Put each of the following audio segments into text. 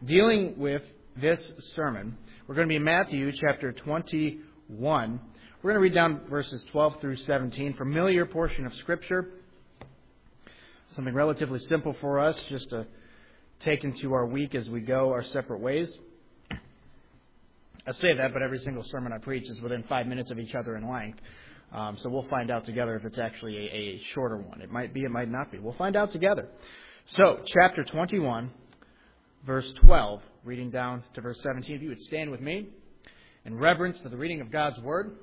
dealing with this sermon. We're going to be in Matthew chapter 21. We're going to read down verses 12 through 17. Familiar portion of Scripture. Something relatively simple for us just to take into our week as we go our separate ways. I say that, but every single sermon I preach is within 5 minutes of each other in length. So we'll find out together if it's actually a shorter one. It might be, it might not be. We'll find out together. So, chapter 21, verse 12, reading down to verse 17. If you would stand with me in reverence to the reading of God's Word.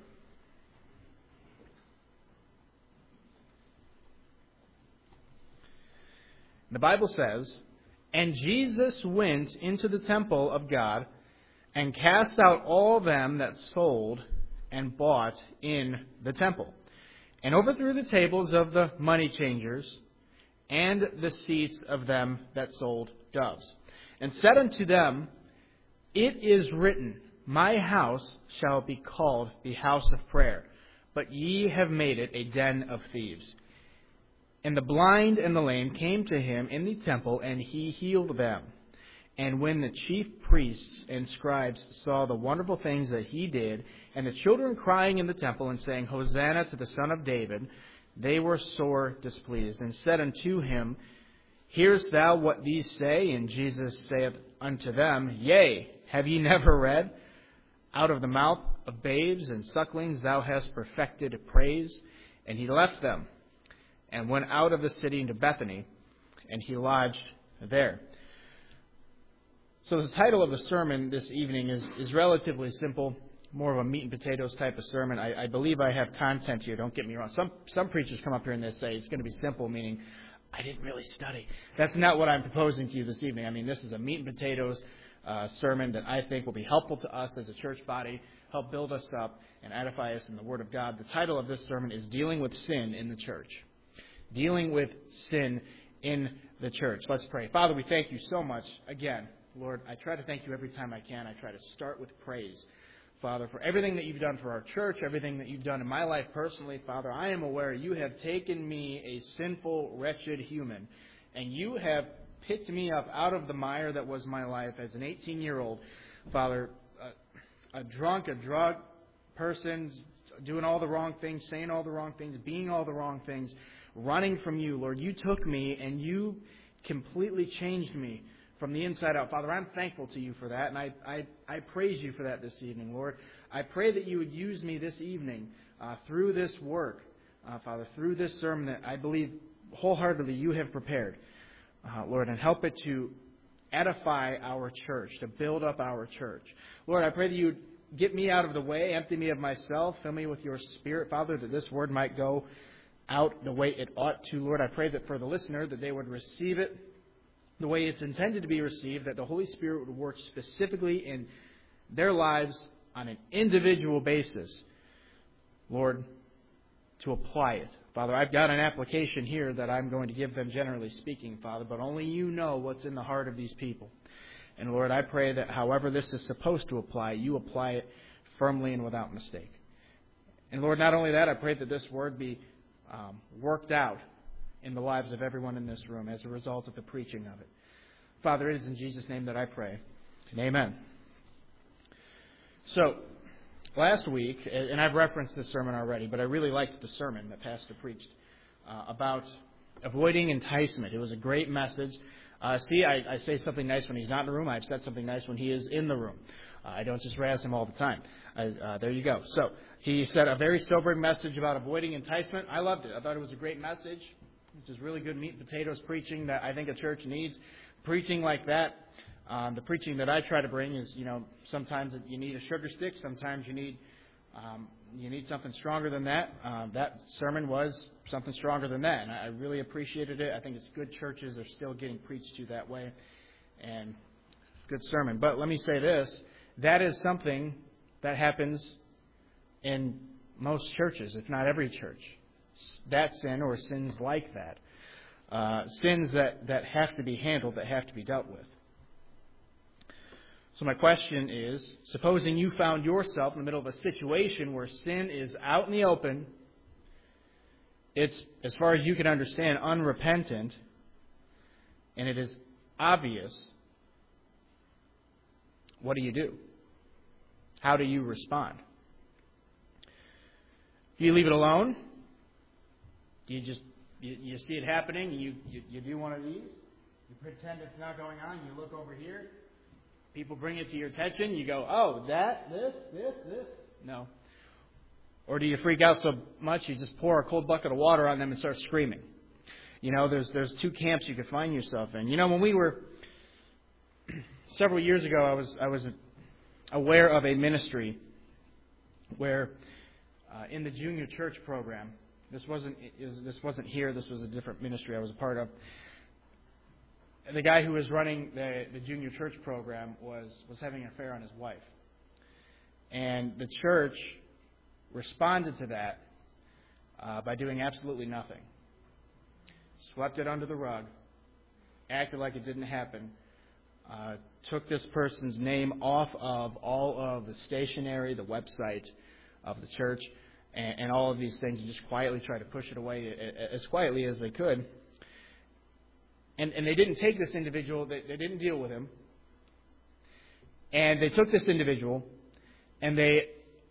The Bible says, "And Jesus went into the temple of God and cast out all them that sold and bought in the temple, and overthrew the tables of the money changers and the seats of them that sold doves, and said unto them, It is written, My house shall be called the house of prayer, but ye have made it a den of thieves. And the blind and the lame came to him in the temple, and he healed them. And when the chief priests and scribes saw the wonderful things that he did, and the children crying in the temple and saying, Hosanna to the Son of David, they were sore displeased, and said unto him, Hearest thou what these say? And Jesus saith unto them, Yea, have ye never read? Out of the mouth of babes and sucklings thou hast perfected praise. And he left them, and went out of the city into Bethany, and he lodged there." So the title of the sermon this evening is relatively simple, more of a meat and potatoes type of sermon. I believe I have content here, don't get me wrong. Some preachers come up here and they say it's going to be simple, meaning I didn't really study. That's not what I'm proposing to you this evening. I mean, this is a meat and potatoes sermon that I think will be helpful to us as a church body, help build us up and edify us in the Word of God. The title of this sermon is Dealing with Sin in the Church. Dealing with sin in the church. Let's pray. Father, we thank you so much again. Lord, I try to thank you every time I can. I try to start with praise. Father, for everything that you've done for our church, everything that you've done in my life personally, Father, I am aware you have taken me, a sinful, wretched human, and you have picked me up out of the mire that was my life as an 18-year-old, Father, a drunk, a drug person, doing all the wrong things, saying all the wrong things, being all the wrong things, running from you. Lord, you took me and you completely changed me from the inside out. Father, I'm thankful to you for that, and I praise you for that this evening, Lord. I pray that you would use me this evening through this work, Father, through this sermon that I believe wholeheartedly you have prepared, Lord, and help it to edify our church, to build up our church. Lord, I pray that you would get me out of the way, empty me of myself, fill me with your Spirit, Father, that this word might go out the way it ought to. Lord, I pray that for the listener, that they would receive it the way it's intended to be received, that the Holy Spirit would work specifically in their lives on an individual basis, Lord, to apply it. Father, I've got an application here that I'm going to give them, generally speaking, Father, but only you know what's in the heart of these people. And Lord, I pray that however this is supposed to apply, you apply it firmly and without mistake. And Lord, not only that, I pray that this word be worked out in the lives of everyone in this room as a result of the preaching of it. Father, it is in Jesus' name that I pray. And amen. So, last week, and I've referenced this sermon already, but I really liked the sermon that Pastor preached about avoiding enticement. It was a great message. See, I say something nice when he's not in the room. I've said something nice when he is in the room. I don't just razz him all the time. There you go. So, he said a very sobering message about avoiding enticement. I loved it. I thought it was a great message. Which is really good meat and potatoes preaching that I think a church needs. Preaching like that, the preaching that I try to bring is, sometimes you need a sugar stick, sometimes you need something stronger than that. That sermon was something stronger than that, and I really appreciated it. I think it's good churches are still getting preached to that way, and good sermon. But let me say this, that is something that happens in most churches, if not every church. That sin or sins like that. Sins that have to be handled, that have to be dealt with. So my question is, supposing you found yourself in the middle of a situation where sin is out in the open, it's, as far as you can understand, unrepentant, and it is obvious, what do you do? How do you respond? Do you leave it alone? Do you just you see it happening? You do one of these. You pretend it's not going on. You look over here. People bring it to your attention. You go, oh, this. No. Or do you freak out so much you just pour a cold bucket of water on them and start screaming? You know, there's two camps you could find yourself in. You know, when we were several years ago, I was aware of a ministry where in the junior church program, this wasn't here. This was a different ministry I was a part of. The guy who was running the junior church program was having an affair on his wife, and the church responded to that by doing absolutely nothing. Swept it under the rug, acted like it didn't happen, took this person's name off of all of the stationery, the website of the church, and all of these things, and just quietly tried to push it away as quietly as they could. And they didn't take this individual, they didn't deal with him. And they took this individual and they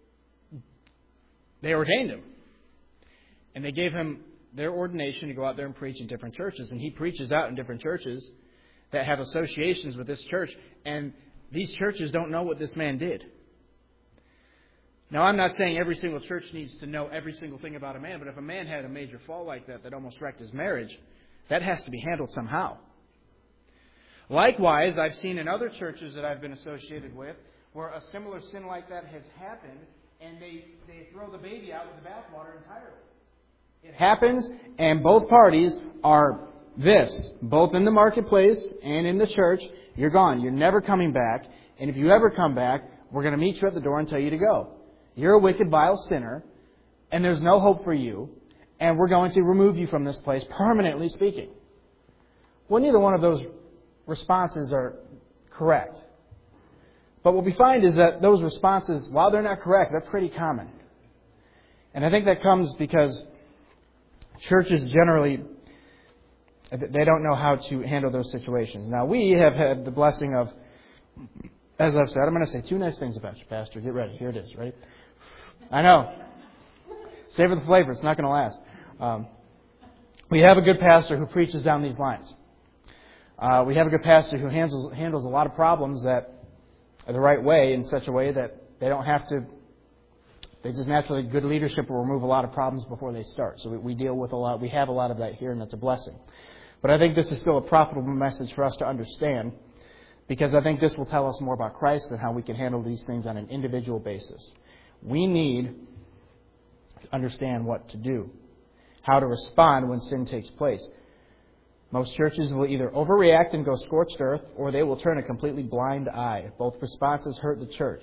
ordained him. And they gave him their ordination to go out there and preach in different churches. And he preaches out in different churches that have associations with this church. And these churches don't know what this man did. Now, I'm not saying every single church needs to know every single thing about a man, but if a man had a major fall like that almost wrecked his marriage, that has to be handled somehow. Likewise, I've seen in other churches that I've been associated with where a similar sin like that has happened, and they throw the baby out with the bathwater entirely. It happens, and both parties are both in the marketplace and in the church. You're gone. You're never coming back. And if you ever come back, we're going to meet you at the door and tell you to go. You're a wicked, vile sinner, and there's no hope for you, and we're going to remove you from this place, permanently speaking. Well, neither one of those responses are correct. But what we find is that those responses, while they're not correct, they're pretty common. And I think that comes because churches generally, they don't know how to handle those situations. Now, we have had the blessing of, as I've said, I'm going to say two nice things about you, Pastor. Get ready. Here it is, right? I know. Savor the flavor. It's not going to last. We have a good pastor who preaches down these lines. We have a good pastor who handles a lot of problems the right way, in such a way that they don't have to. They just naturally, good leadership will remove a lot of problems before they start. So we deal with a lot. We have a lot of that here, and that's a blessing. But I think this is still a profitable message for us to understand, because I think this will tell us more about Christ and how we can handle these things on an individual basis. We need to understand what to do, how to respond when sin takes place. Most churches will either overreact and go scorched earth, or they will turn a completely blind eye. Both responses hurt the church.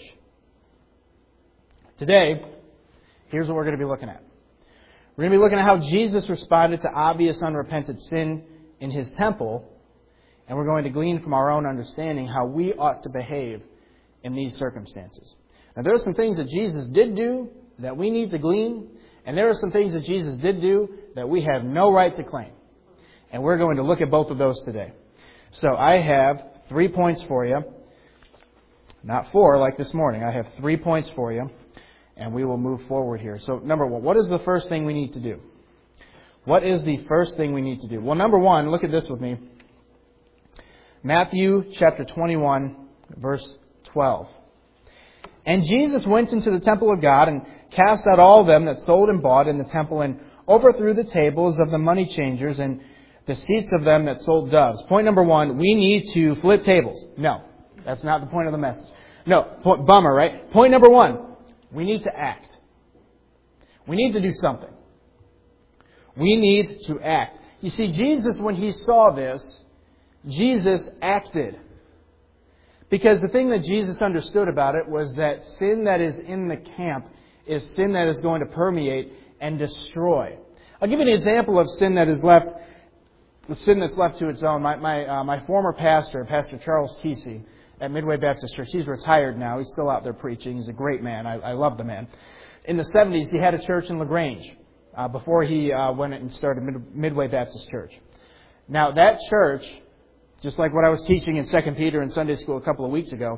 Today, here's what we're going to be looking at. We're going to be looking at how Jesus responded to obvious unrepented sin in His temple, and we're going to glean from our own understanding how we ought to behave in these circumstances. Now, there are some things that Jesus did do that we need to glean, and there are some things that Jesus did do that we have no right to claim. And we're going to look at both of those today. So I have 3 points for you. Not 4 like this morning. I have 3 points for you, and we will move forward here. So number 1, what is the first thing we need to do? What is the first thing we need to do? Well, number 1, look at this with me. Matthew chapter 21, verse 12. And Jesus went into the temple of God and cast out all them that sold and bought in the temple, and overthrew the tables of the money changers and the seats of them that sold doves. Point number 1, we need to flip tables. No, that's not the point of the message. No, bummer, right? Point number 1, we need to act. We need to do something. We need to act. You see, Jesus, when He saw this, Jesus acted. Because the thing that Jesus understood about it was that sin that is in the camp is sin that is going to permeate and destroy. I'll give you an example of sin that is left, the sin that's left to its own. My former pastor, Pastor Charles Kesey at Midway Baptist Church, he's retired now. He's still out there preaching. He's a great man. I love the man. In the 70s, he had a church in LaGrange before he went and started Midway Baptist Church. Now, that church, just like what I was teaching in 2 Peter in Sunday school a couple of weeks ago,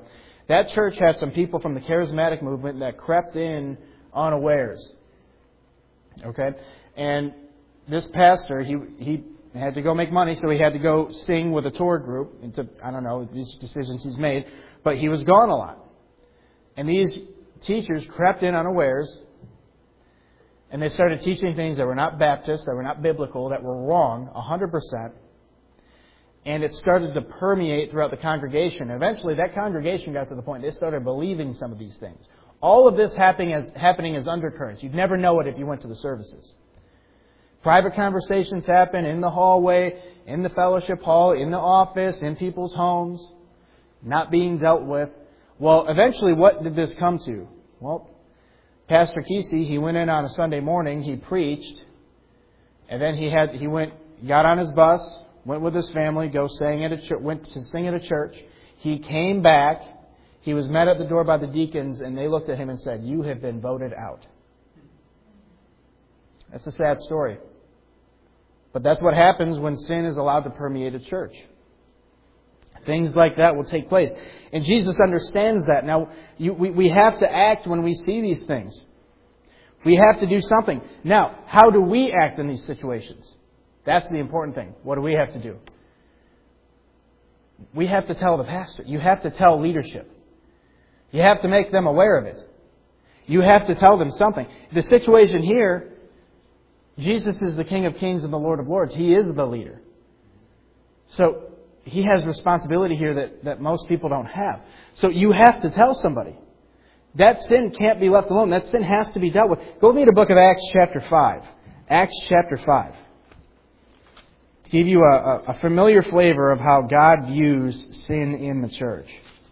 That church had some people from the charismatic movement that crept in unawares. Okay? And this pastor, he had to go make money, so he had to go sing with a tour group. I don't know, these decisions he's made. But he was gone a lot. And these teachers crept in unawares, and they started teaching things that were not Baptist, that were not biblical, that were wrong, 100%. And it started to permeate throughout the congregation. Eventually, that congregation got to the point they started believing some of these things. All of this happening as undercurrents. You'd never know it if you went to the services. Private conversations happen in the hallway, in the fellowship hall, in the office, in people's homes, not being dealt with. Well, eventually, what did this come to? Well, Pastor Kesey, he went in on a Sunday morning, he preached, and then he got on his bus, went with his family, went to sing at a church. He came back. He was met at the door by the deacons, and they looked at him and said, "You have been voted out." That's a sad story. But that's what happens when sin is allowed to permeate a church. Things like that will take place. And Jesus understands that. Now, we have to act when we see these things. We have to do something. Now, how do we act in these situations? That's the important thing. What do we have to do? We have to tell the pastor. You have to tell leadership. You have to make them aware of it. You have to tell them something. The situation here, Jesus is the King of Kings and the Lord of Lords. He is the leader. So, He has responsibility here that most people don't have. So you have to tell somebody. That sin can't be left alone. That sin has to be dealt with. Go with me to the book of Acts chapter 5. Acts chapter 5. To give you a familiar flavor of how God views sin in the church.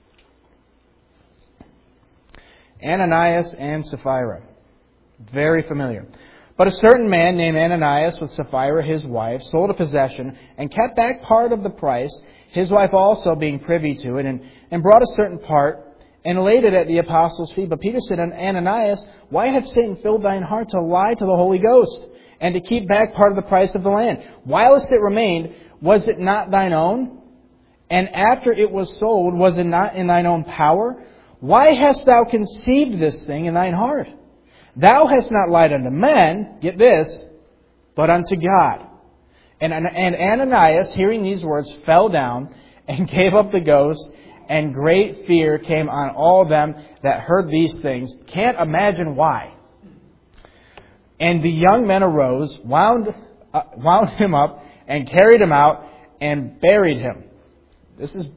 Ananias and Sapphira. Very familiar. But a certain man named Ananias with Sapphira his wife sold a possession and kept back part of the price, his wife also being privy to it, and brought a certain part and laid it at the apostles' feet. But Peter said, Ananias, why hath Satan filled thine heart to lie to the Holy Ghost and to keep back part of the price of the land? Whilst it remained, was it not thine own? And after it was sold, was it not in thine own power? Why hast thou conceived this thing in thine heart? Thou hast not lied unto men, get this, but unto God. And Ananias, hearing these words, fell down and gave up the ghost, and great fear came on all them that heard these things. Can't imagine why. And the young men arose, wound him up, and carried him out, and buried him. This is.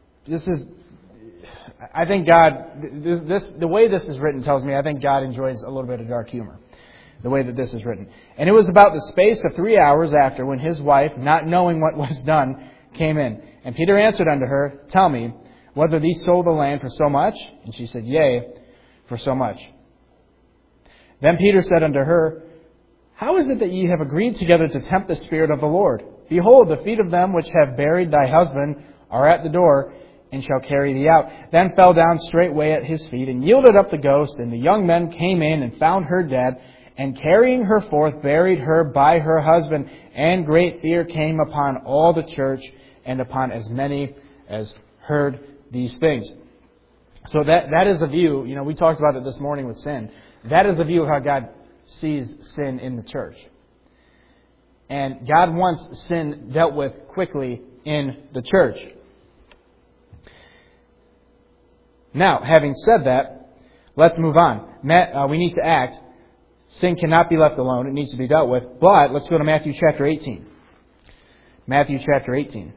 I think God, the way this is written tells me I think God enjoys a little bit of dark humor, the way that this is written. And it was about the space of 3 hours after when his wife, not knowing what was done, came in. And Peter answered unto her, Tell me, whether these sold the land for so much? And she said, Yea, for so much. Then Peter said unto her, How is it that ye have agreed together to tempt the Spirit of the Lord? Behold, the feet of them which have buried thy husband are at the door, and shall carry thee out. Then fell down straightway at his feet, and yielded up the ghost. And the young men came in, and found her dead, and carrying her forth, buried her by her husband. And great fear came upon all the church, and upon as many as heard these things. So that is a view, we talked about it this morning with sin. That is a view of how God sees sin in the church. And God wants sin dealt with quickly in the church. Now, having said that, let's move on. We need to act. Sin cannot be left alone. It needs to be dealt with. But let's go to Matthew chapter 18. Matthew chapter 18.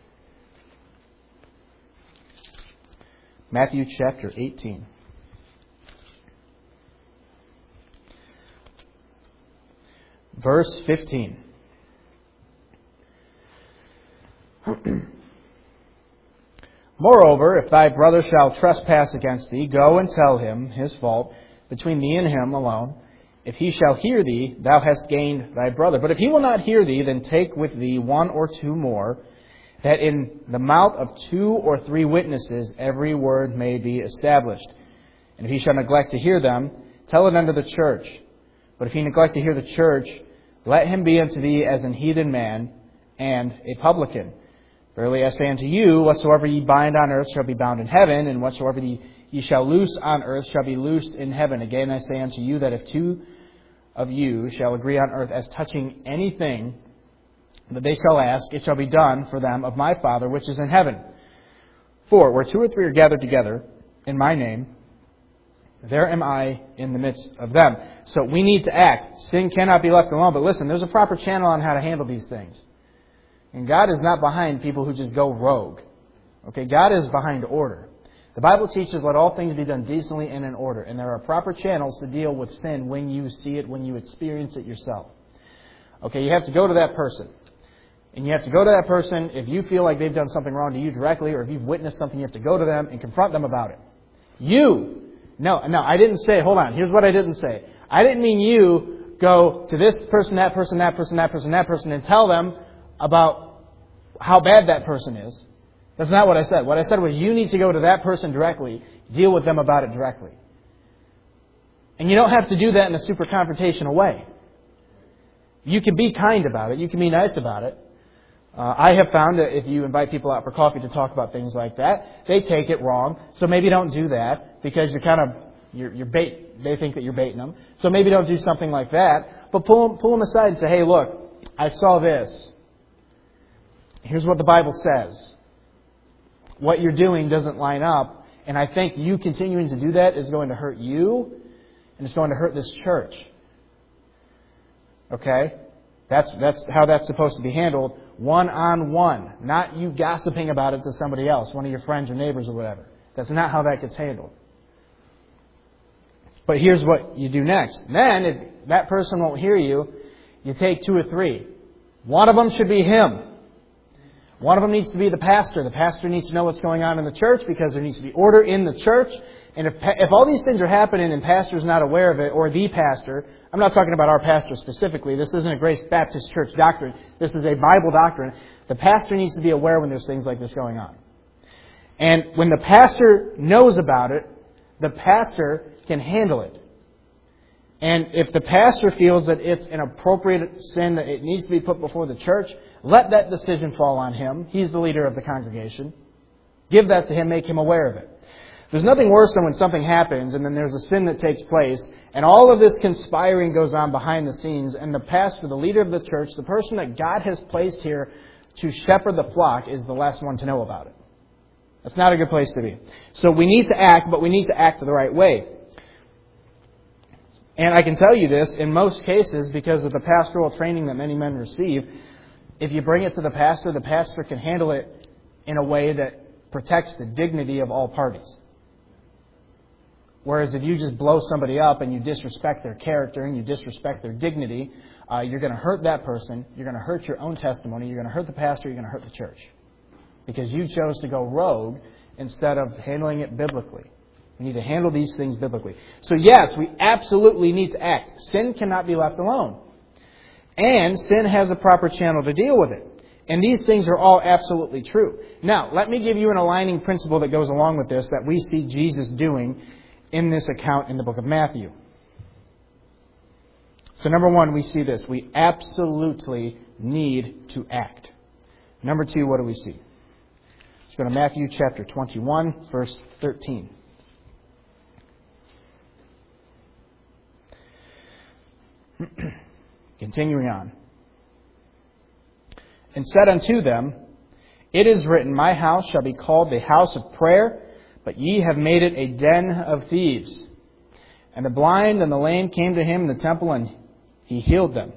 Matthew chapter 18. Verse 15. Moreover, if thy brother shall trespass against thee, go and tell him his fault between thee and him alone. If he shall hear thee, thou hast gained thy brother. But if he will not hear thee, then take with thee 1 or 2 more, that in the mouth of 2 or 3 witnesses every word may be established. And if he shall neglect to hear them, tell it unto the church. But if he neglect to hear the church, let him be unto thee as an heathen man and a publican. Verily I say unto you, whatsoever ye bind on earth shall be bound in heaven, and whatsoever ye shall loose on earth shall be loosed in heaven. Again I say unto you, that if two of you shall agree on earth as touching anything that they shall ask, it shall be done for them of my Father which is in heaven. For where 2 or 3 are gathered together in my name, there am I in the midst of them. So we need to act. Sin cannot be left alone. But listen, there's a proper channel on how to handle these things. And God is not behind people who just go rogue. Okay, God is behind order. The Bible teaches, let all things be done decently and in order. And there are proper channels to deal with sin when you see it, when you experience it yourself. Okay, you have to go to that person. And you have to go to that person if you feel like they've done something wrong to you directly, or if you've witnessed something, you have to go to them and confront them about it. No, I didn't say, hold on, here's what I didn't say. I didn't mean you go to this person, that person, that person, that person, that person, and tell them about how bad that person is. That's not what I said. What I said was you need to go to that person directly, deal with them about it directly. And you don't have to do that in a super confrontational way. You can be kind about it. You can be nice about it. I have found that if you invite people out for coffee to talk about things like that, they take it wrong. So maybe don't do that because you're bait. They think that you're baiting them. So maybe don't do something like that. But pull them aside and say, hey, look, I saw this. Here's what the Bible says. What you're doing doesn't line up. And I think you continuing to do that is going to hurt you and it's going to hurt this church. Okay? That's how that's supposed to be handled, one-on-one. Not you gossiping about it to somebody else, one of your friends or neighbors or whatever. That's not how that gets handled. But here's what you do next. Then, if that person won't hear you, you take 2 or 3. One of them should be him. One of them needs to be the pastor. The pastor needs to know what's going on in the church because there needs to be order in the church. And if all these things are happening and pastor's not aware of it, or the pastor, I'm not talking about our pastor specifically. This isn't a Grace Baptist Church doctrine. This is a Bible doctrine. The pastor needs to be aware when there's things like this going on. And when the pastor knows about it, the pastor can handle it. And if the pastor feels that it's an appropriate sin, that it needs to be put before the church, let that decision fall on him. He's the leader of the congregation. Give that to him. Make him aware of it. There's nothing worse than when something happens and then there's a sin that takes place and all of this conspiring goes on behind the scenes and the pastor, the leader of the church, the person that God has placed here to shepherd the flock is the last one to know about it. That's not a good place to be. So we need to act, but we need to act the right way. And I can tell you this, in most cases, because of the pastoral training that many men receive, if you bring it to the pastor can handle it in a way that protects the dignity of all parties. Whereas if you just blow somebody up and you disrespect their character and you disrespect their dignity, you're going to hurt that person, you're going to hurt your own testimony, you're going to hurt the pastor, you're going to hurt the church. Because you chose to go rogue instead of handling it biblically. We need to handle these things biblically. So yes, we absolutely need to act. Sin cannot be left alone. And sin has a proper channel to deal with it. And these things are all absolutely true. Now, let me give you an aligning principle that goes along with this that we see Jesus doing in this account in the book of Matthew. So number 1, we see this. We absolutely need to act. Number 2, what do we see? Let's go to Matthew chapter 21, verse 13. Continuing on. And said unto them, It is written, My house shall be called the house of prayer, but ye have made it a den of thieves. And the blind and the lame came to him in the temple, and he healed them.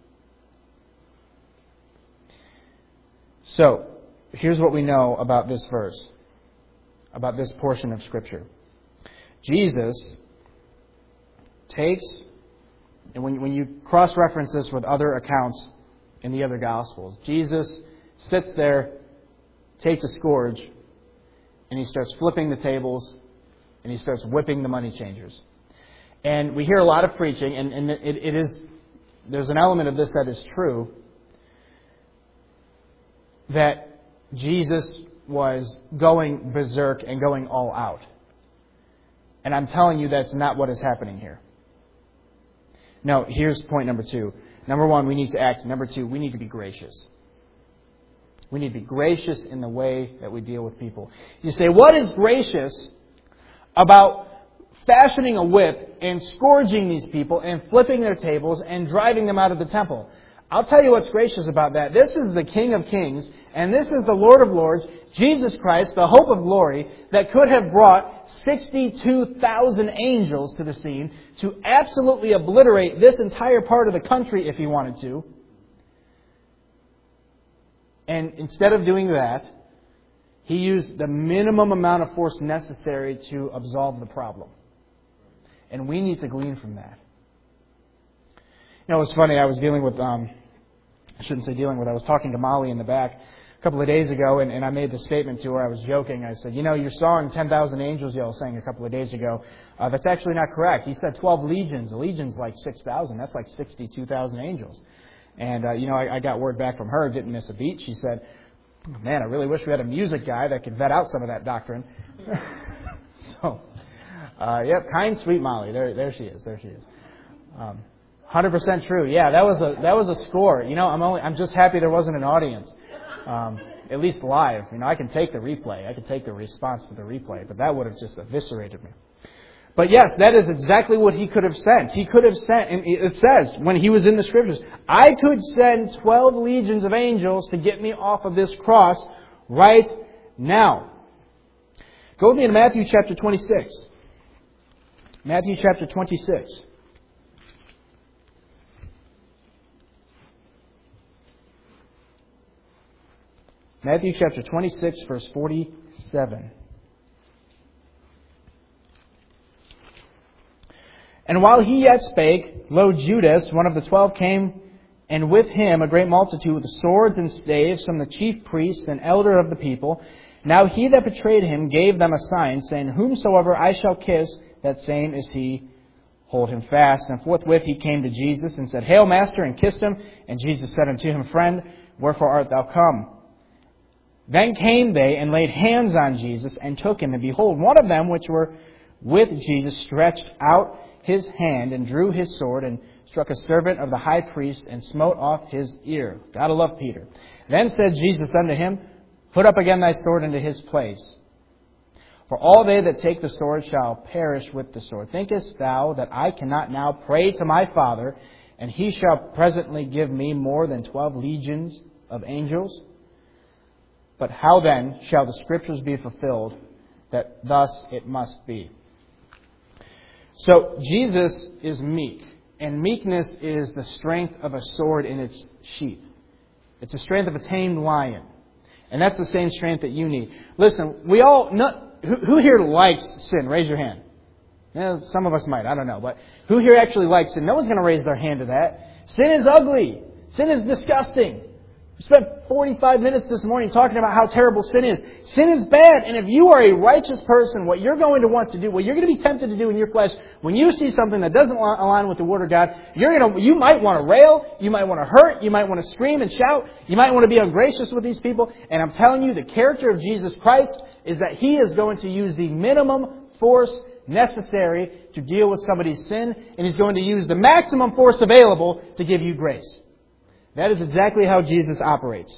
So, here's what we know about this verse, about this portion of Scripture. Jesus takes, and when you cross-reference this with other accounts in the other Gospels, Jesus sits there, takes a scourge, and he starts flipping the tables, and he starts whipping the money changers. And we hear a lot of preaching, and it is, there's an element of this that is true, that Jesus was going berserk and going all out. And I'm telling you that's not what is happening here. No, here's point number 2. Number 1, we need to act. Number 2, we need to be gracious. We need to be gracious in the way that we deal with people. You say, what is gracious about fashioning a whip and scourging these people and flipping their tables and driving them out of the temple? I'll tell you what's gracious about that. This is the King of Kings, and this is the Lord of Lords, Jesus Christ, the hope of glory, that could have brought 62,000 angels to the scene to absolutely obliterate this entire part of the country if he wanted to. And instead of doing that, he used the minimum amount of force necessary to absolve the problem. And we need to glean from that. You know, it was funny. I was dealing with, I shouldn't say dealing with, I was talking to Molly in the back a couple of days ago, and I made the statement to her. I was joking. I said, you know, your song, 10,000 Angels, y'all sang a couple of days ago, that's actually not correct. He said 12 legions. A legion's like 6,000. That's like 62,000 angels. And, I got word back from her, didn't miss a beat. She said, man, I really wish we had a music guy that could vet out some of that doctrine. So, kind, sweet Molly. There she is. 100% true. Yeah, that was a score. You know, I'm just happy there wasn't an audience. At least live. You know, I can take the replay. I can take the response to the replay, but that would have just eviscerated me. But yes, that is exactly what he could have sent. He could have sent, and it says, when he was in the Scriptures, I could send 12 legions of angels to get me off of this cross right now. Go with me to Matthew chapter 26. Matthew chapter 26. Matthew chapter 26, verse 47. And while he yet spake, lo, Judas, one of the 12, came, and with him a great multitude with swords and staves from the chief priests and elder of the people. Now he that betrayed him gave them a sign, saying, Whomsoever I shall kiss, that same is he. Hold him fast. And forthwith he came to Jesus and said, Hail, Master, and kissed him. And Jesus said unto him, Friend, wherefore art thou come? Then came they and laid hands on Jesus and took him. And behold, one of them which were with Jesus stretched out his hand and drew his sword and struck a servant of the high priest and smote off his ear. Gotta love Peter. Then said Jesus unto him, Put up again thy sword into his place. For all they that take the sword shall perish with the sword. Thinkest thou that I cannot now pray to my Father, and he shall presently give me more than 12 legions of angels? But how then shall the Scriptures be fulfilled, that thus it must be? So Jesus is meek, and meekness is the strength of a sword in its sheath. It's the strength of a tamed lion. And that's the same strength that you need. Listen, we all know, who here likes sin? Raise your hand. Some of us might, I don't know. But who here actually likes sin? No one's going to raise their hand to that. Sin is ugly. Sin is disgusting. We spent 45 minutes this morning talking about how terrible sin is. Sin is bad, and if you are a righteous person, what you're going to want to do, what you're going to be tempted to do in your flesh, when you see something that doesn't align with the Word of God, you might want to rail, you might want to hurt, you might want to scream and shout, you might want to be ungracious with these people, and I'm telling you, the character of Jesus Christ is that He is going to use the minimum force necessary to deal with somebody's sin, and He's going to use the maximum force available to give you grace. That is exactly how Jesus operates.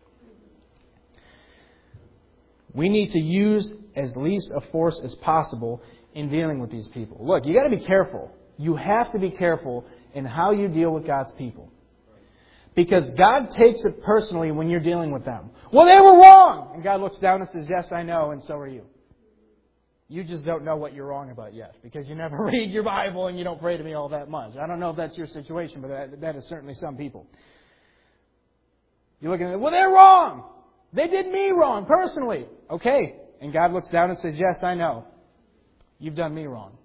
We need to use as least a force as possible in dealing with these people. Look, you got to be careful. You have to be careful in how you deal with God's people. Because God takes it personally when you're dealing with them. Well, they were wrong! And God looks down and says, yes, I know, and so are you. You just don't know what you're wrong about yet. Because you never read your Bible and you don't pray to me all that much. I don't know if that's your situation, but that is certainly some people. You're looking at it, well, they're wrong. They did me wrong personally. Okay. And God looks down and says, yes, I know. You've done me wrong.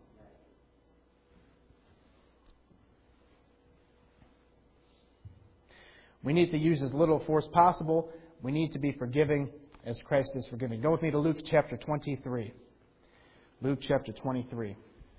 We need to use as little force possible. We need to be forgiving as Christ is forgiving. Go with me to Luke chapter 23. Luke chapter 23.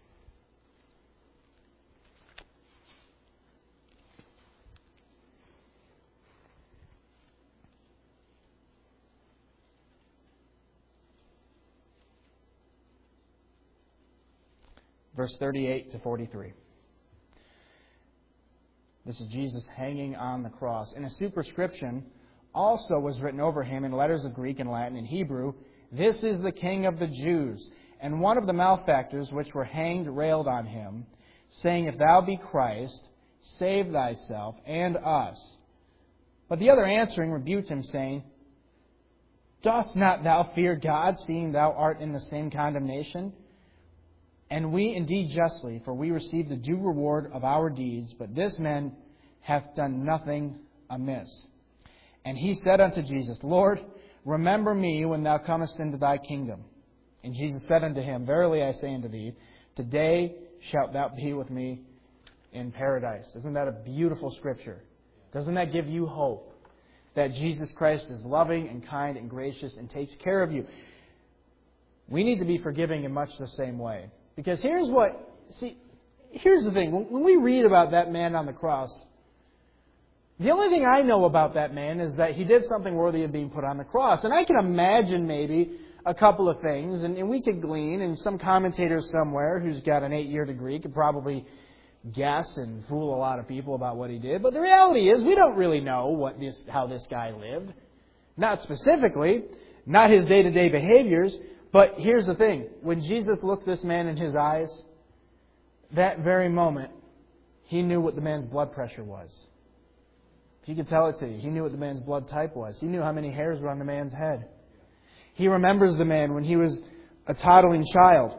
Verse 38 to 43. This is Jesus hanging on the cross. In a superscription also was written over him in letters of Greek and Latin and Hebrew, "This is the King of the Jews." And one of the malefactors which were hanged railed on him, saying, "If thou be Christ, save thyself and us." But the other answering rebuked him, saying, "Dost not thou fear God, seeing thou art in the same condemnation? And we indeed justly, for we receive the due reward of our deeds, but this man hath done nothing amiss." And he said unto Jesus, "Lord, remember me when thou comest into thy kingdom." And Jesus said unto him, "Verily I say unto thee, today shalt thou be with me in paradise." Isn't that a beautiful scripture? Doesn't that give you hope that Jesus Christ is loving and kind and gracious and takes care of you? We need to be forgiving in much the same way. Because here's the thing. When we read about that man on the cross, the only thing I know about that man is that he did something worthy of being put on the cross. And I can imagine maybe a couple of things, and we could glean, and some commentator somewhere who's got an 8-year degree could probably guess and fool a lot of people about what he did. But the reality is we don't really know how this guy lived. Not specifically, not his day-to-day behaviors. But here's the thing. When Jesus looked this man in his eyes, that very moment, he knew what the man's blood pressure was. If he could tell it to you, he knew what the man's blood type was. He knew how many hairs were on the man's head. He remembers the man when he was a toddling child.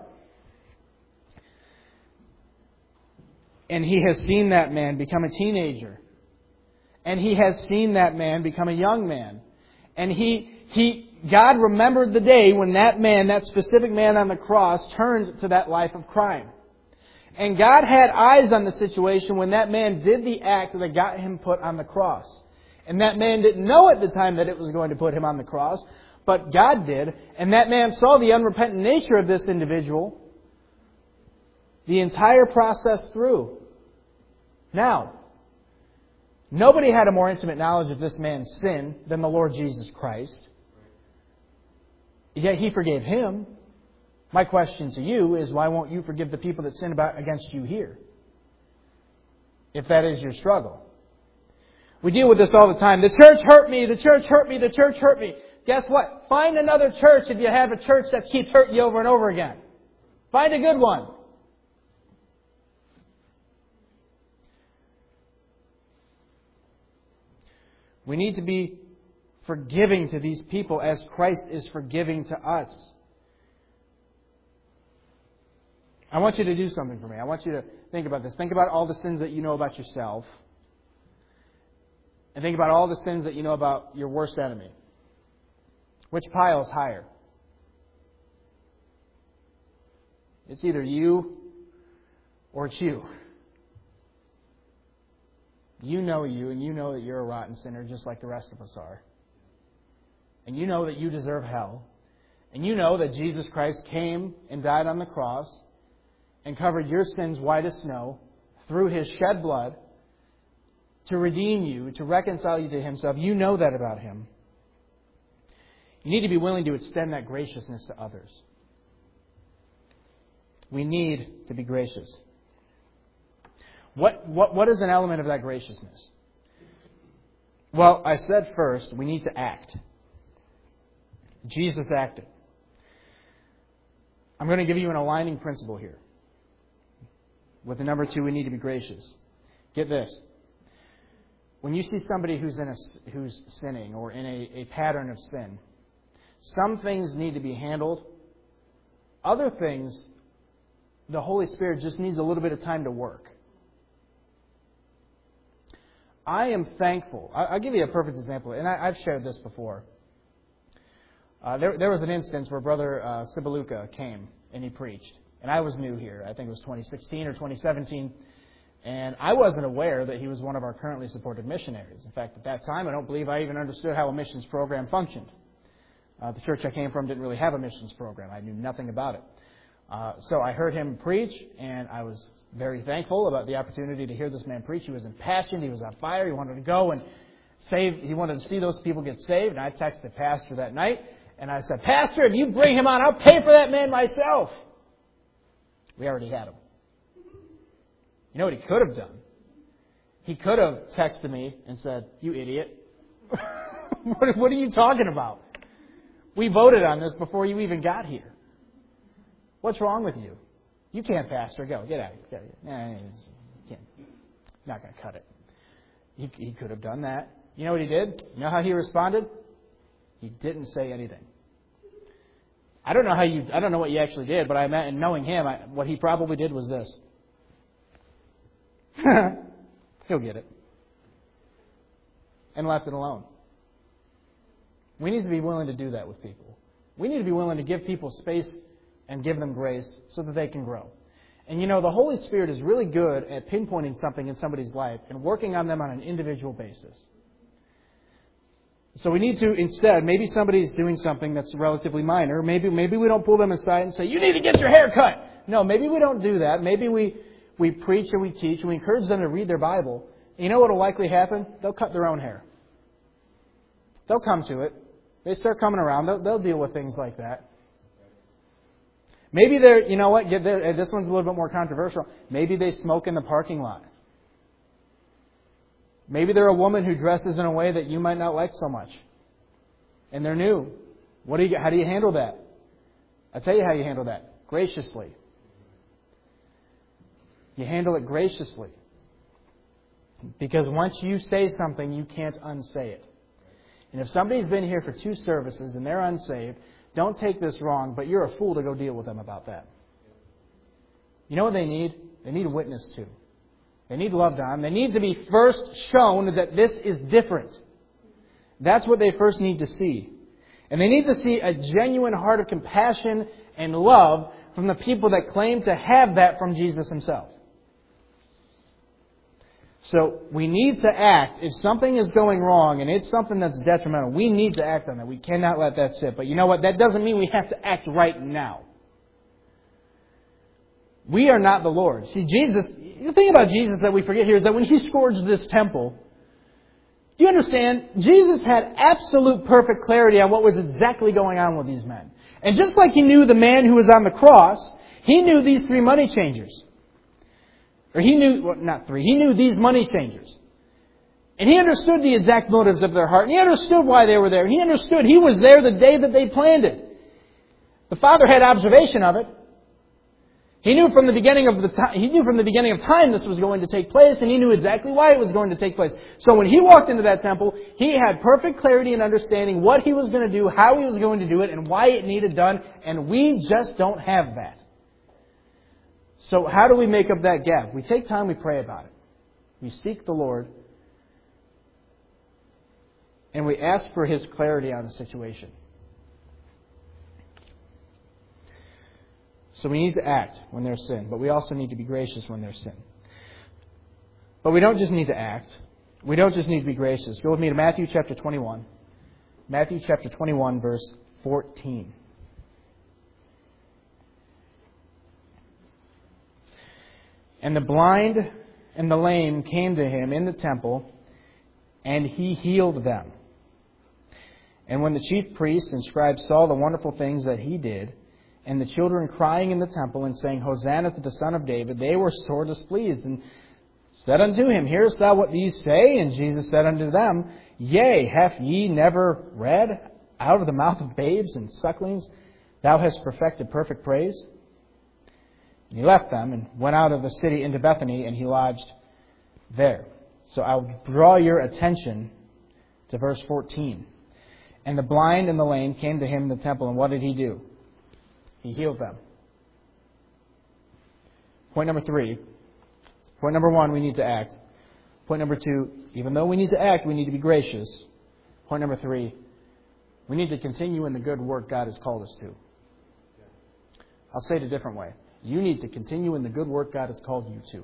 And he has seen that man become a teenager. And he has seen that man become a young man. And God remembered the day when that man, that specific man on the cross, turned to that life of crime. And God had eyes on the situation when that man did the act that got him put on the cross. And that man didn't know at the time that it was going to put him on the cross, but God did. And that man saw the unrepentant nature of this individual the entire process through. Now, nobody had a more intimate knowledge of this man's sin than the Lord Jesus Christ. Yet He forgave him. My question to you is, why won't you forgive the people that sin against you here? If that is your struggle. We deal with this all the time. The church hurt me, the church hurt me, the church hurt me. Guess what? Find another church if you have a church that keeps hurting you over and over again. Find a good one. We need to be forgiving to these people as Christ is forgiving to us. I want you to do something for me. I want you to think about this. Think about all the sins that you know about yourself. And think about all the sins that you know about your worst enemy. Which pile is higher? It's either you or it's you. You know you, and you know that you're a rotten sinner just like the rest of us are. And you know that you deserve hell. And you know that Jesus Christ came and died on the cross and covered your sins white as snow through His shed blood to redeem you, to reconcile you to Himself. You know that about Him. You need to be willing to extend that graciousness to others. We need to be gracious. What is an element of that graciousness? Well, I said first, we need to act. Jesus acted. I'm going to give you an aligning principle here. With the number 2, we need to be gracious. Get this. When you see somebody who's sinning or in a pattern of sin, some things need to be handled. Other things, the Holy Spirit just needs a little bit of time to work. I am thankful. I'll give you a perfect example, and I've shared this before. There was an instance where Brother Sibaluka came and he preached. And I was new here. I think it was 2016 or 2017. And I wasn't aware that he was one of our currently supported missionaries. In fact, at that time, I don't believe I even understood how a missions program functioned. The church I came from didn't really have a missions program. I knew nothing about it. So I heard him preach, and I was very thankful about the opportunity to hear this man preach. He was impassioned. He was on fire. He wanted to go and save. He wanted to see those people get saved. And I texted Pastor that night, and I said, "Pastor, if you bring him on, I'll pay for that man myself." We already had him. You know what he could have done? He could have texted me and said, "You idiot." What are you talking about? We voted on this before you even got here. What's wrong with you? You can't pastor. Go. Get out of here. You can't. Not going to cut it. He could have done that. You know what he did? You know how he responded? He didn't say anything. I don't know what you actually did, but I meant in knowing him, what he probably did was this. He'll get it. And left it alone. We need to be willing to do that with people. We need to be willing to give people space and give them grace so that they can grow. And you know, the Holy Spirit is really good at pinpointing something in somebody's life and working on them on an individual basis. So we need to, instead, maybe somebody's doing something that's relatively minor. Maybe we don't pull them aside and say, you need to get your hair cut. No, maybe we don't do that. Maybe we preach and we teach and we encourage them to read their Bible. You know what will likely happen? They'll cut their own hair. They'll come to it. They start coming around. They'll deal with things like that. Maybe they're, you know what, this one's a little bit more controversial. Maybe they smoke in the parking lot. Maybe they're a woman who dresses in a way that you might not like so much. And they're new. How do you handle that? I'll tell you how you handle that. Graciously. You handle it graciously. Because once you say something, you can't unsay it. And if somebody's been here for 2 services and they're unsaved, don't take this wrong, but you're a fool to go deal with them about that. You know what they need? They need a witness too. They need loved on. They need to be first shown that this is different. That's what they first need to see. And they need to see a genuine heart of compassion and love from the people that claim to have that from Jesus Himself. So we need to act. If something is going wrong and it's something that's detrimental, we need to act on that. We cannot let that sit. But you know what? That doesn't mean we have to act right now. We are not the Lord. See, Jesus, the thing about Jesus that we forget here is that when He scourged this temple, do you understand? Jesus had absolute perfect clarity on what was exactly going on with these men. And just like He knew the man who was on the cross, He knew these 3 money changers. Or He knew, well, not 3, He knew these money changers. And He understood the exact motives of their heart. And He understood why they were there. He understood He was there the day that they planned it. The Father had observation of it. He knew from the beginning of time this was going to take place, and He knew exactly why it was going to take place. So when He walked into that temple, He had perfect clarity and understanding what He was going to do, how He was going to do it, and why it needed done, and we just don't have that. So how do we make up that gap? We take time, we pray about it. We seek the Lord, and we ask for His clarity on the situation. So we need to act when there's sin, but we also need to be gracious when there's sin. But we don't just need to act. We don't just need to be gracious. Go with me to Matthew chapter 21. Matthew chapter 21, verse 14. And the blind and the lame came to Him in the temple, and He healed them. And when the chief priests and scribes saw the wonderful things that He did, and the children crying in the temple and saying, Hosanna to the Son of David, they were sore displeased, and said unto Him, Hearest thou what these say? And Jesus said unto them, Yea, hath ye never read, Out of the mouth of babes and sucklings thou hast perfected perfect praise? And He left them and went out of the city into Bethany, and He lodged there. So I'll draw your attention to verse 14. And the blind and the lame came to Him in the temple, and what did He do? He healed them. Point number 3. Point number 1, we need to act. Point number 2, even though we need to act, we need to be gracious. Point number 3, we need to continue in the good work God has called us to. I'll say it a different way. You need to continue in the good work God has called you to.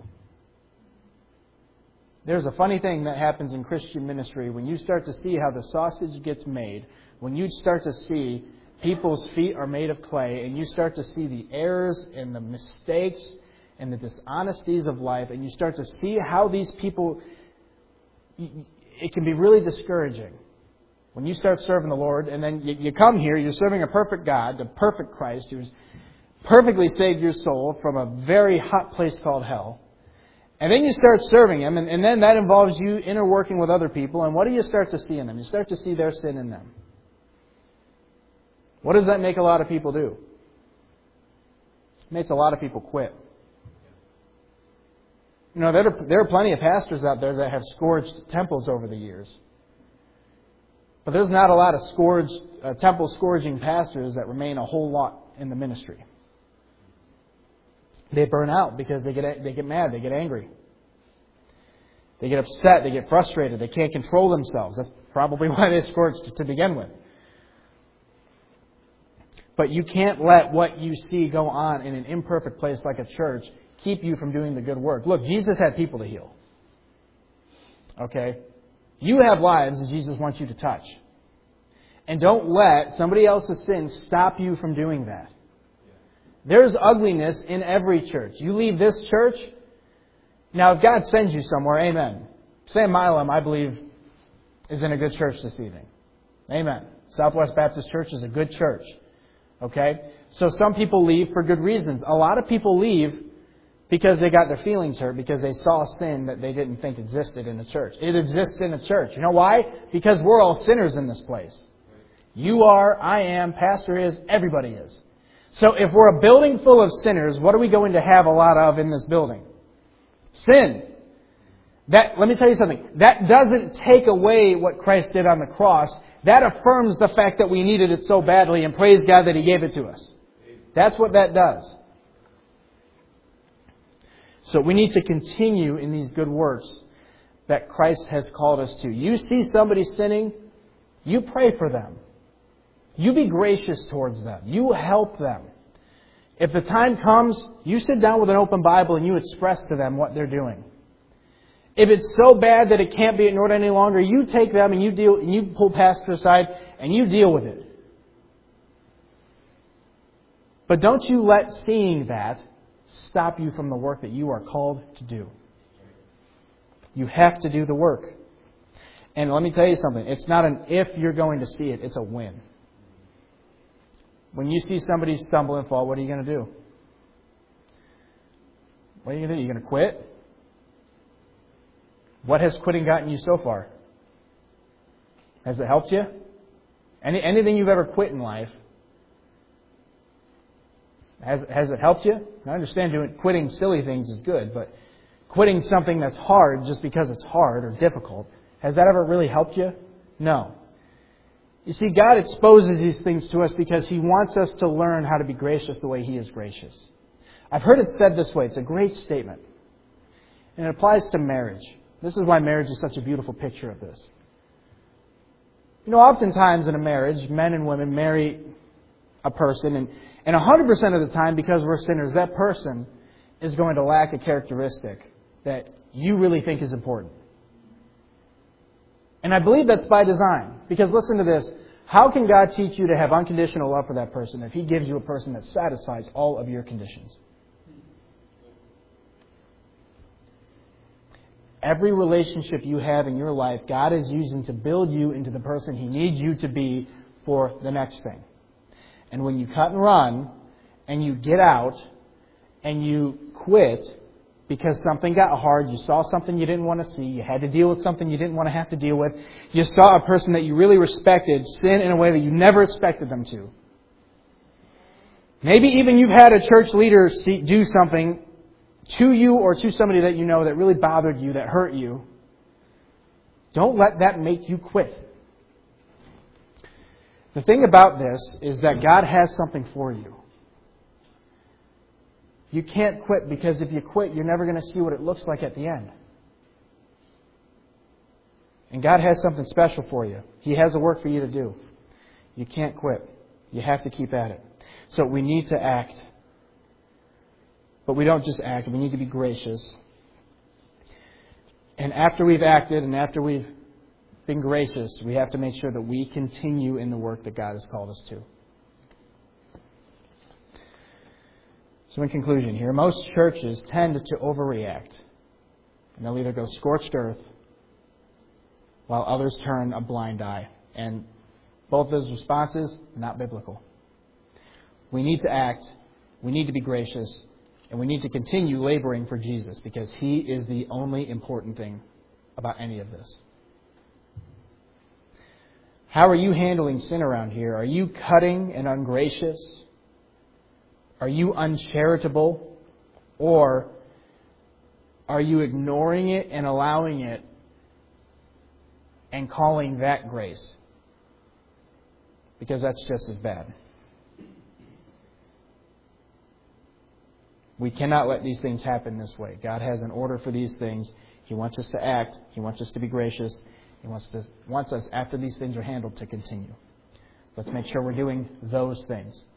There's a funny thing that happens in Christian ministry when you start to see how the sausage gets made, when you start to see people's feet are made of clay, and you start to see the errors and the mistakes and the dishonesties of life, and you start to see how these people, it can be really discouraging when you start serving the Lord, and then you come here, you're serving a perfect God, the perfect Christ, who's perfectly saved your soul from a very hot place called hell, And then you start serving Him, and then that involves you interworking with other people. And what do you start to see in them? You start to see their sin in them. What does that make a lot of people do? It makes a lot of people quit. You know, there are plenty of pastors out there that have scourged temples over the years. But there's not a lot of temple scourging pastors that remain a whole lot in the ministry. They burn out because they get mad, they get angry. They get upset, they get frustrated, they can't control themselves. That's probably why they scourged to begin with. But you can't let what you see go on in an imperfect place like a church keep you from doing the good work. Look, Jesus had people to heal. Okay? You have lives that Jesus wants you to touch. And don't let somebody else's sin stop you from doing that. There's ugliness in every church. You leave this church, now if God sends you somewhere, amen. Sam Milam, I believe, is in a good church this evening. Amen. Southwest Baptist Church is a good church. Okay? So some people leave for good reasons. A lot of people leave because they got their feelings hurt, because they saw sin that they didn't think existed in the church. It exists in the church. You know why? Because we're all sinners in this place. You are, I am, pastor is, everybody is. So if we're a building full of sinners, what are we going to have a lot of in this building? Sin. Let me tell you something. That doesn't take away what Christ did on the cross. That affirms the fact that we needed it so badly, and praise God that He gave it to us. That's what that does. So we need to continue in these good works that Christ has called us to. You see somebody sinning, you pray for them. You be gracious towards them. You help them. If the time comes, you sit down with an open Bible and you express to them what they're doing. If it's so bad that it can't be ignored any longer, you take them and you pull pastor aside and you deal with it. But don't you let seeing that stop you from the work that you are called to do. You have to do the work. And let me tell you something. It's not an if you're going to see it, it's a when. When you see somebody stumble and fall, what are you going to do? What are you going to do? You're going to quit? What has quitting gotten you so far? Has it helped you? Anything you've ever quit in life, has it helped you? I understand quitting silly things is good, but quitting something that's hard just because it's hard or difficult, has that ever really helped you? No. You see, God exposes these things to us because He wants us to learn how to be gracious the way He is gracious. I've heard it said this way. It's a great statement. And it applies to marriage. This is why marriage is such a beautiful picture of this. You know, oftentimes in a marriage, men and women marry a person, and 100% of the time, because we're sinners, that person is going to lack a characteristic that you really think is important. And I believe that's by design. Because listen to this. How can God teach you to have unconditional love for that person if He gives you a person that satisfies all of your conditions? Every relationship you have in your life, God is using to build you into the person He needs you to be for the next thing. And when you cut and run, and you get out, and you quit, because something got hard, you saw something you didn't want to see, you had to deal with something you didn't want to have to deal with, you saw a person that you really respected sin in a way that you never expected them to. Maybe even you've had a church leader do something to you or to somebody that you know that really bothered you, that hurt you. Don't let that make you quit. The thing about this is that God has something for you. You can't quit, because if you quit, you're never going to see what it looks like at the end. And God has something special for you. He has a work for you to do. You can't quit. You have to keep at it. So we need to act. But we don't just act. We need to be gracious. And after we've acted and after we've been gracious, we have to make sure that we continue in the work that God has called us to. So in conclusion here, most churches tend to overreact. And they'll either go scorched earth while others turn a blind eye. And both those responses, not biblical. We need to act. We need to be gracious. And we need to continue laboring for Jesus because He is the only important thing about any of this. How are you handling sin around here? Are you cutting and ungracious? Are you uncharitable? Or are you ignoring it and allowing it and calling that grace? Because that's just as bad. We cannot let these things happen this way. God has an order for these things. He wants us to act. He wants us to be gracious. He wants us, after these things are handled, to continue. Let's make sure we're doing those things.